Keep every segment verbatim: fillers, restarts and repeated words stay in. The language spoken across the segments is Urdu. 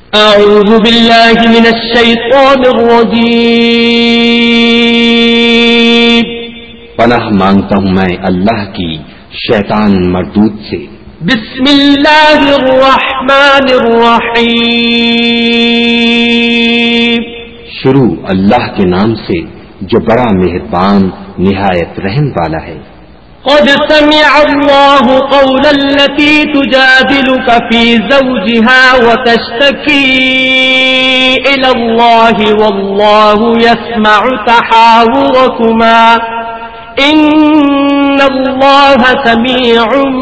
اعوذ باللہ من الشیطان الرجیم، پناہ مانگتا ہوں میں اللہ کی شیطان مردود سے۔ بسم اللہ الرحمن الرحیم، شروع اللہ کے نام سے جو بڑا مہربان نہایت رحم والا ہے۔ قد سمع الله قول التي تجادلك في زوجها وتشتكي إلى الله والله يسمع تحاوركما إن الله سميع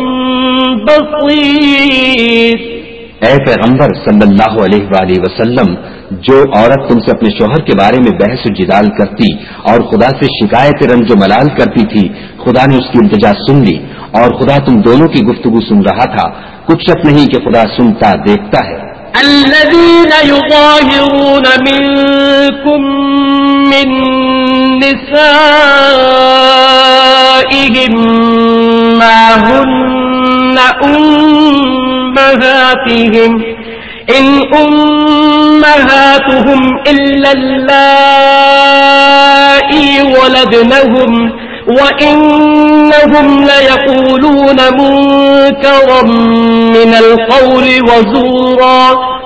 بصير۔ اے پیغمبر صلی اللہ علیہ وآلہ وسلم، جو عورت تم سے اپنے شوہر کے بارے میں بحث و جدال کرتی اور خدا سے شکایت رنج و ملال کرتی تھی، خدا نے اس کی التجا سن لی اور خدا تم دونوں کی گفتگو سن رہا تھا۔ کچھ شک نہیں کہ خدا سنتا دیکھتا ہے۔ الذين يظاهرون منكم من نسائهم ما هن أمهاتهم إن أمهاتهم إلا اللائي ولدنهم وإنهم ليقولون منكرا من القول وزورا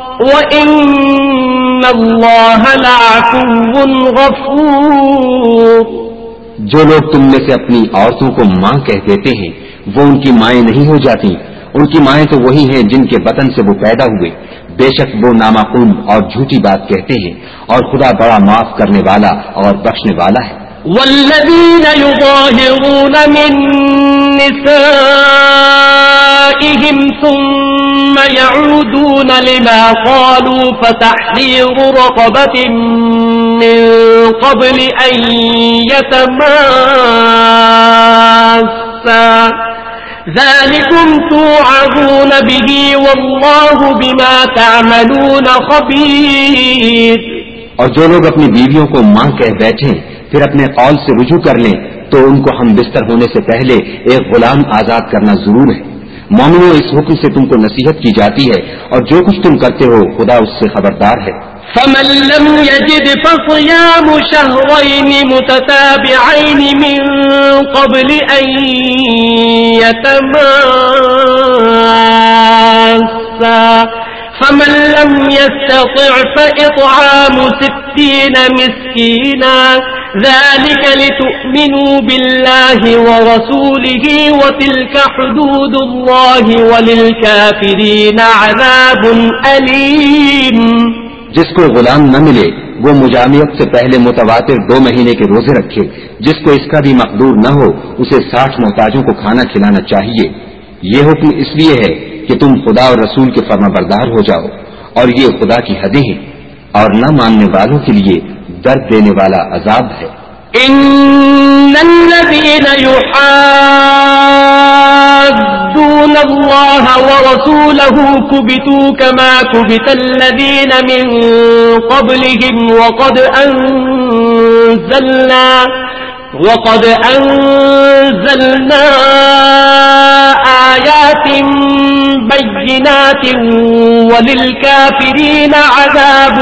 وإن الله لعفو غفور۔ جو لوگ تم میں سے اپنی عورتوں کو ماں کہہ دیتے ہیں وہ ان کی مائیں نہیں ہو جاتی، ان کی مائیں تو وہی ہیں جن کے بطن سے وہ پیدا ہوئے، بے شک وہ نامعقول اور جھوٹی بات کہتے ہیں اور خدا بڑا معاف کرنے والا اور بخشنے والا ہے۔ والذین یظاہرون من نسائهم ثم يعودون لما قالوا فتحرير رقبة من قبل أن يتماسا ذلكم توعظون به والله بما تعملون خبير۔ اور جو لوگ اپنی بیویوں کو ماں کہہ بیٹھیں پھر اپنے قول سے رجوع کر لیں تو ان کو ہم بستر ہونے سے پہلے ایک غلام آزاد کرنا ضرور ہے۔ مومنوں، اس حکم سے تم کو نصیحت کی جاتی ہے اور جو کچھ تم کرتے ہو خدا اس سے خبردار ہے۔ فمن لم يجد فصيام شهرين متتابعين من قبل أن يتماسا فمن لم يستطع فإطعام ستين مسكينا ذلك لتؤمنوا بالله ورسوله وتلك حدود الله وللكافرين عذاب أليم۔ جس کو غلام نہ ملے وہ مجامعت سے پہلے متواتر دو مہینے کے روزے رکھے، جس کو اس کا بھی مقدور نہ ہو اسے ساٹھ محتاجوں کو کھانا کھلانا چاہیے۔ یہ حکم اس لیے ہے کہ تم خدا اور رسول کے فرما بردار ہو جاؤ، اور یہ خدا کی حدیں ہیں اور نہ ماننے والوں کے لیے درد دینے والا عذاب ہے۔ ان الذين يحادون الله ورسوله كبتوا كما كبت الذين من قبلهم وقد أنزلنا وقد أنزلنا آيات بينات وللكافرين عذاب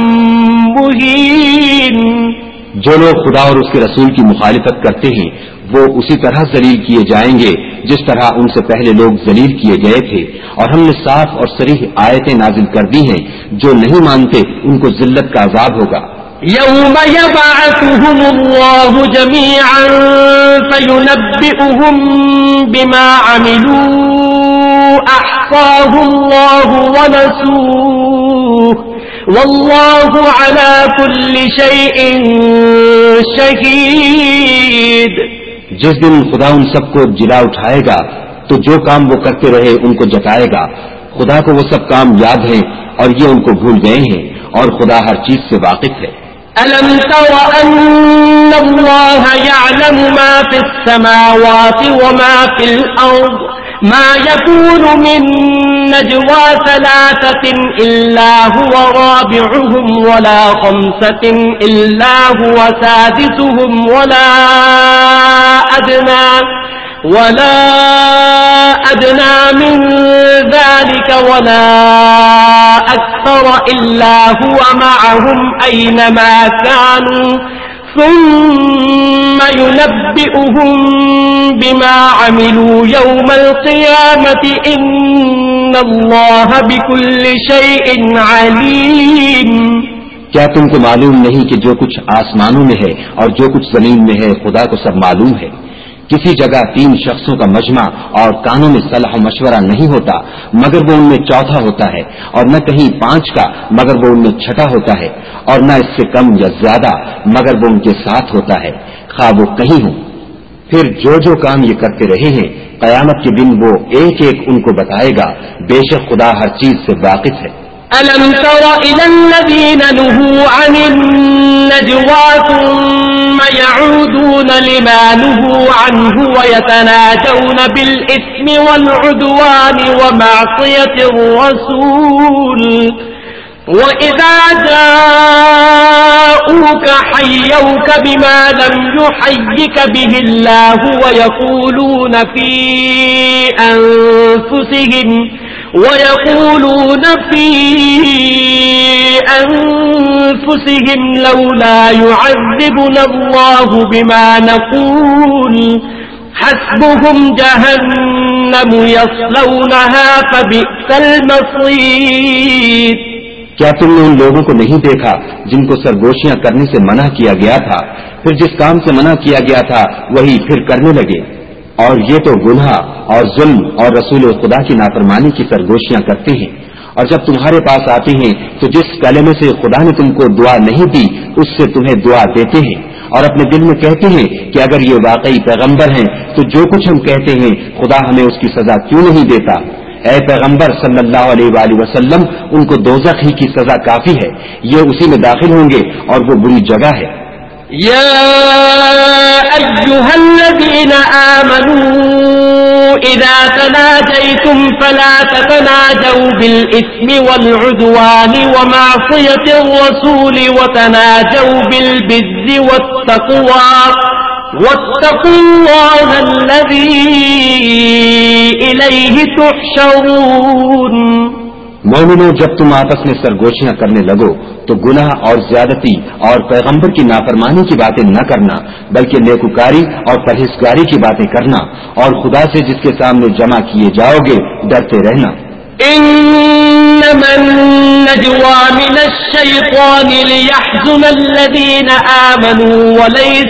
مهين۔ جو لوگ خدا اور اس کے رسول کی مخالفت کرتے ہیں وہ اسی طرح ذلیل کیے جائیں گے جس طرح ان سے پہلے لوگ ذلیل کیے گئے تھے، اور ہم نے صاف اور صریح آیتیں نازل کر دی ہیں، جو نہیں مانتے ان کو ذلت کا عذاب ہوگا۔ یوم یبعثهم اللہ جميعا فینبئهم بما عملوا احصاہ اللہ ونسوہ واللہ علی کل شیء شہید۔ جس دن خدا ان سب کو جلا اٹھائے گا تو جو کام وہ کرتے رہے ان کو جتائے گا۔ خدا کو وہ سب کام یاد ہیں اور یہ ان کو بھول گئے ہیں، اور خدا ہر چیز سے واقف ہے۔ ألم تر أن الله يعلم ما في السماوات وما في الأرض ما يكون من نجوى ثلاثة إلا هو رابعهم ولا خمسة إلا هو سادسهم ولا أدنى ولا أدنى من ذلك ولا أكثر إلا هو معهم أينما كانوا ثم ينبئهم بما عملوا يوم القيامة إن الله بكل شيء عليم. کیا تم کو معلوم نہیں کہ جو کچھ آسمانوں میں ہے اور جو کچھ زمین میں ہے خدا کو سب معلوم ہے؟ کسی جگہ تین شخصوں کا مجمع اور کانوں میں صلاح و مشورہ نہیں ہوتا مگر وہ ان میں چوتھا ہوتا ہے، اور نہ کہیں پانچ کا مگر وہ ان میں چھٹا ہوتا ہے، اور نہ اس سے کم یا زیادہ مگر وہ ان کے ساتھ ہوتا ہے، خواہ وہ کہیں ہوں. پھر جو جو کام یہ کرتے رہے ہیں قیامت کے دن وہ ایک ایک ان کو بتائے گا، بے شک خدا ہر چیز سے واقف ہے. ألم تر إلى الذين نهوا عن النجوى ثم يعودون لما نهوا عنه ويتناجون بالإثم والعدوان ومعصية الرسول وإذا جاءوك حيوك بما لم يحيك به الله ويقولون في أنفسهم ويقولون في أنفسهم لولا يعذبنا الله بما نقول حسبهم جهنم يصلونها فبئس المصير. کیا تم نے ان لوگوں کو نہیں دیکھا جن کو سرگوشیاں کرنے سے منع کیا گیا تھا، پھر جس کام سے منع کیا گیا تھا وہی پھر کرنے لگے؟ اور یہ تو گناہ اور ظلم اور رسول خدا کی نافرمانی کی سرگوشیاں کرتے ہیں. اور جب تمہارے پاس آتے ہیں تو جس کلمے سے خدا نے تم کو دعا نہیں دی اس سے تمہیں دعا دیتے ہیں، اور اپنے دل میں کہتے ہیں کہ اگر یہ واقعی پیغمبر ہیں تو جو کچھ ہم کہتے ہیں خدا ہمیں اس کی سزا کیوں نہیں دیتا؟ اے پیغمبر صلی اللہ علیہ وآلہ وسلم، ان کو دوزخ ہی کی سزا کافی ہے، یہ اسی میں داخل ہوں گے اور وہ بری جگہ ہے. يا أيها الذين آمنوا إذا تناجيتم فلا تتناجوا بالإثم والعدوان ومعصية الرسول وتناجوا بالبر والتقوى واتقوا الله الذي إليه تحشرون. مومنوں، جب تم آپس میں سرگوشیاں کرنے لگو تو گناہ اور زیادتی اور پیغمبر کی نافرمانی کی باتیں نہ کرنا بلکہ نیکوکاری اور پرہیزگاری کی باتیں کرنا، اور خدا سے جس کے سامنے جمع کیے جاؤ گے ڈرتے رہنا. إنما النجوى من الشيطان ليحزن الذين آمنوا وليس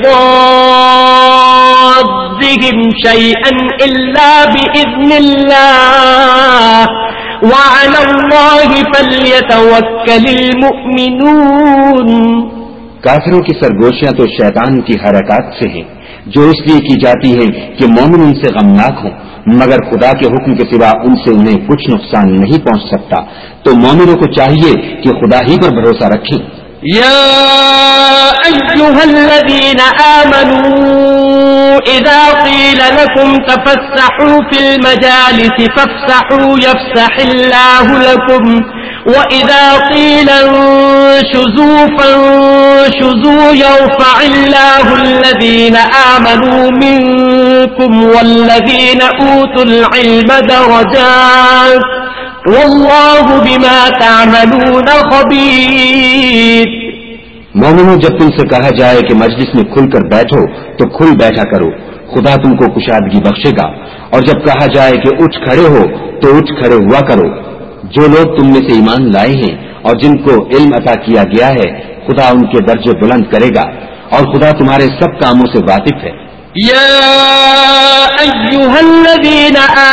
بضارهم شيئا إلا بإذن الله وعلى الله فليتوكل المؤمنون. کافروں کی سرگوشیاں تو شیطان کی حرکات سے ہیں جو اس لیے کی جاتی ہیں کہ مومن ان سے غمناک ہوں، مگر خدا کے حکم کے سوا ان سے انہیں کچھ نقصان نہیں پہنچ سکتا. تو مومنوں کو چاہیے کہ خدا ہی پر بھروسہ رکھیں. يا أيها الذين آمنوا إذا قيل لكم تفسحوا في المجالس فافسحوا يفسح الله لكم وإذا قيل انشزوا فانشزوا يرفع الله الذين آمنوا منكم والذين أوتوا العلم درجات والله بما تعملون خبير. مومنوں، جب تم سے کہا جائے کہ مجلس میں کھل کر بیٹھو تو کھل بیٹھا کرو، خدا تم کو کشادگی بخشے گا. اور جب کہا جائے کہ اٹھ کھڑے ہو تو اٹھ کھڑے ہوا کرو. جو لوگ تم میں سے ایمان لائے ہیں اور جن کو علم عطا کیا گیا ہے خدا ان کے درجے بلند کرے گا، اور خدا تمہارے سب کاموں سے واقف ہے. يا أيها الذين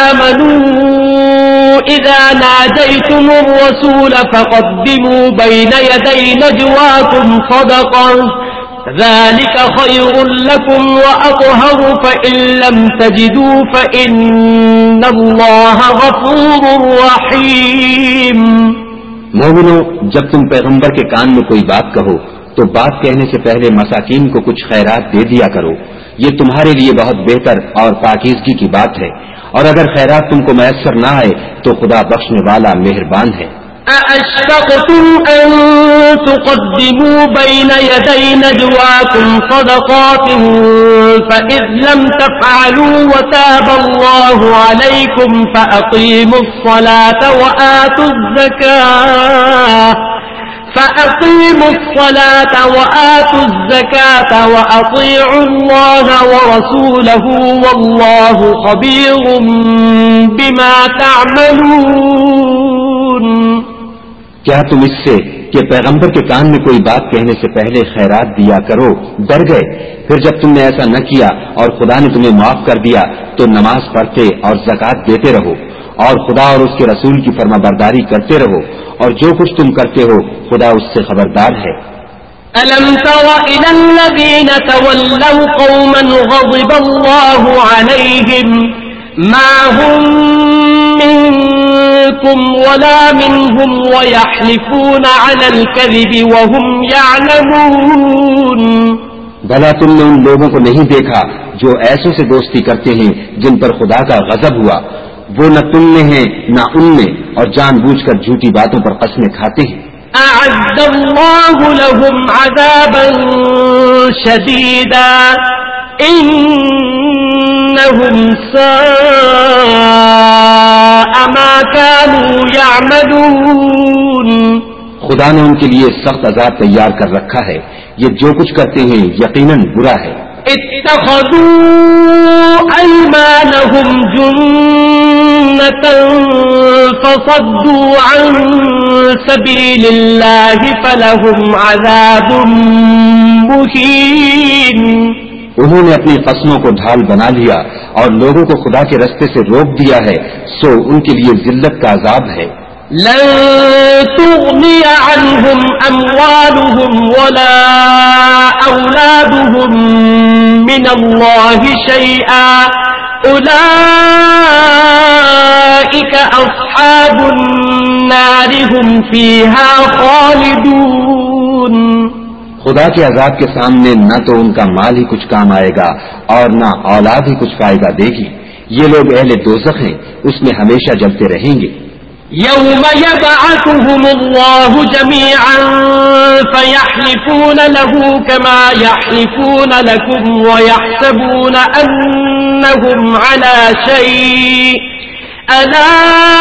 آمنوا إذا ناجيتم الرسول فقدموا بين يدي نجواكم صدقة ذلك خير لكم وأطهر فإن لم تجدوا فإن الله غفور رحيم. مومنوں، جب تم پیغمبر کے کان میں کوئی بات کہو تو بات کہنے سے پہلے مساکین کو کچھ خیرات دے دیا کرو، یہ تمہارے لیے بہت بہتر اور پاکیزگی کی بات ہے. اور اگر خیرات تم کو میسر نہ آئے تو خدا بخشنے والا مہربان ہے. أأشفقتم أن تقدموا بين يدي نجواكم صدقات فإذ لم تفعلوا وتاب الله عليكم فأقيموا الصلاة وآتوا الزكاة فأقيموا الصلاة وآتوا الزكاة وأطيعوا الله ورسوله والله خبير بما تعملون. کیا تم اس سے کہ پیغمبر کے کان میں کوئی بات کہنے سے پہلے خیرات دیا کرو ڈر گئے؟ پھر جب تم نے ایسا نہ کیا اور خدا نے تمہیں معاف کر دیا تو نماز پڑھتے اور زکوٰۃ دیتے رہو اور خدا اور اس کے رسول کی فرما برداری کرتے رہو اور جو کچھ تم کرتے ہو خدا اس سے خبردار ہے. أَلَمْ تَرَ إِلَى الَّذِينَ تَوَلَّوْا قَوْمًا غَضِبَ اللَّهُ عَلَيْهِمْ مَا هُمْ مِنكُمْ وَلَا مِنْهُمْ وَيَحْلِفُونَ عَلَى الْكَذِبِ وَهُمْ يَعْلَمُونَ. بھلا تم نے ان لوگوں کو نہیں دیکھا جو ایسوں سے دوستی کرتے ہیں جن پر خدا کا غضب ہوا؟ وہ نہ تم میں ہیں نہ ان میں اور جان بوجھ کر جھوٹی باتوں پر قسمیں کھاتے ہیں. أعد الله لهم عذابا شديدا إنهم ساء ما كانوا يعملون. خدا نے ان کے لیے سخت عذاب تیار کر رکھا ہے، یہ جو کچھ کرتے ہیں یقیناً برا ہے. اتخذوا أيمانهم جنة فصدوا عن سبيل الله فلهم عذاب مهين. انہوں نے اپنی قسموں کو ڈھال بنا لیا اور لوگوں کو خدا کے رستے سے روک دیا ہے، سو ان کے لیے ذلت کا عذاب ہے. لن تغني عنهم أموالهم ولا أولادهم من الله شيئا أولئك أصحاب النار هم فيها خالدون. خدا کے عذاب کے سامنے نہ تو ان کا مال ہی کچھ کام آئے گا اور نہ اولاد ہی کچھ فائدہ دے گی. یہ لوگ اہل دوزخ ہیں، اس میں ہمیشہ جلتے رہیں گے. يوم يبعثهم الله جميعا فيحلفون له كما يحلفون لكم ويحسبون أنهم على شيء ألا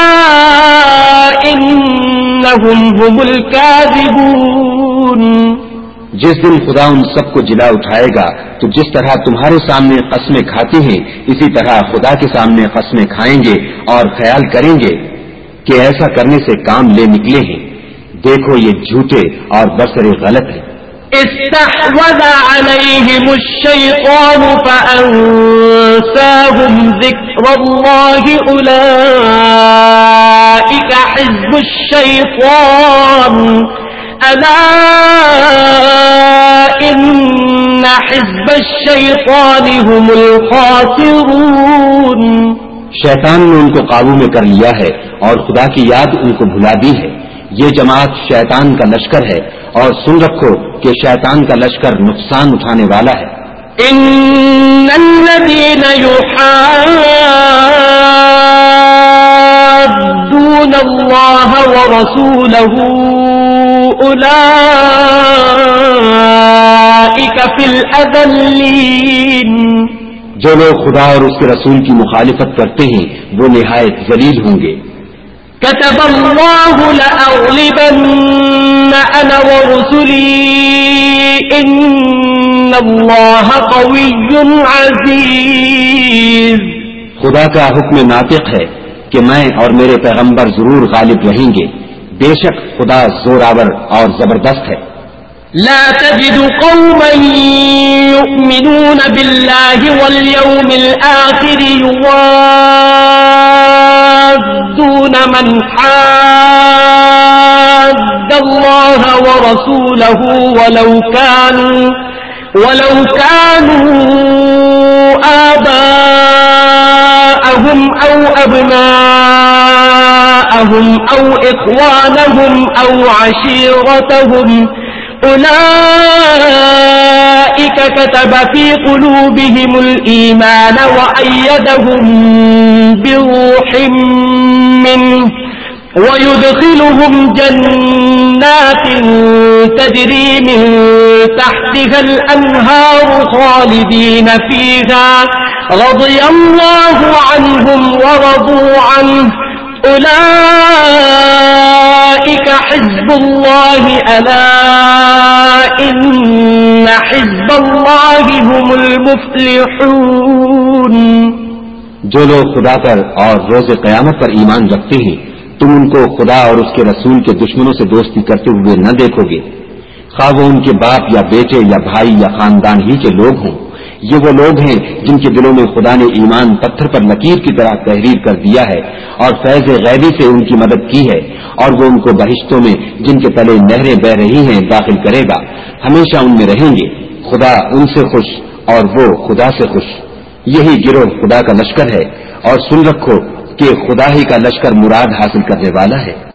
إنهم هم الكاذبون. جس دن خدا ان سب کو جلا اٹھائے گا تو جس طرح تمہارے سامنے قسمیں کھاتے ہیں اسی طرح خدا کے سامنے قسمیں کھائیں گے اور خیال کریں گے کہ ایسا کرنے سے کام لے نکلے ہیں. دیکھو یہ جھوٹے اور برسر غلط ہیں. استحوذ عليهم الشيطان فأنساهم ذكر الله أولئك حزب الشيطان ألا إن حزب الشيطان هم الخاسرون. شیطان نے ان کو قابو میں کر لیا ہے اور خدا کی یاد ان کو بھلا دی ہے. یہ جماعت شیطان کا لشکر ہے اور سن رکھو کہ شیطان کا لشکر نقصان اٹھانے والا ہے. ان الذين يحادون الله ورسوله اولئك في الاذلين. جو لوگ خدا اور اس کے رسول کی مخالفت کرتے ہیں وہ نہایت ذلیل ہوں گے. كتب الله لأغلبن أنا ورسلي إن الله قوي عزيز. خدا کا حکم ناطق ہے کہ میں اور میرے پیغمبر ضرور غالب رہیں گے. بے شک خدا زوراور اور زبردست ہے. لا تجد قوما يؤمنون بالله واليوم الآخر يوادون من حاد الله ورسوله ولو كانوا ولو كانوا آباءهم أو أبناءهم أو إخوانهم أو عشيرتهم أولئك كتب في قلوبهم الإيمان وأيدهم بروح منه ويدخلهم جنات تجري من تحتها الأنهار خالدين فيها رضي الله عنهم ورضوا عنه أولئك حزب الله ألا إن حزب الله هم المفلحون. جو لوگ خدا پر اور روز قیامت پر ایمان رکھتے ہیں تم ان کو خدا اور اس کے رسول کے دشمنوں سے دوستی کرتے ہوئے نہ دیکھو گے، خواہ وہ ان کے باپ یا بیٹے یا بھائی یا خاندان ہی کے لوگ ہوں. یہ وہ لوگ ہیں جن کے دلوں میں خدا نے ایمان پتھر پر لکیر کی طرح تحریر کر دیا ہے اور فیض غیبی سے ان کی مدد کی ہے، اور وہ ان کو بہشتوں میں جن کے تلے نہریں بہ رہی ہیں داخل کرے گا، ہمیشہ ان میں رہیں گے. خدا ان سے خوش اور وہ خدا سے خوش. یہی گروہ خدا کا لشکر ہے، اور سن رکھو کہ خدا ہی کا لشکر مراد حاصل کرنے والا ہے.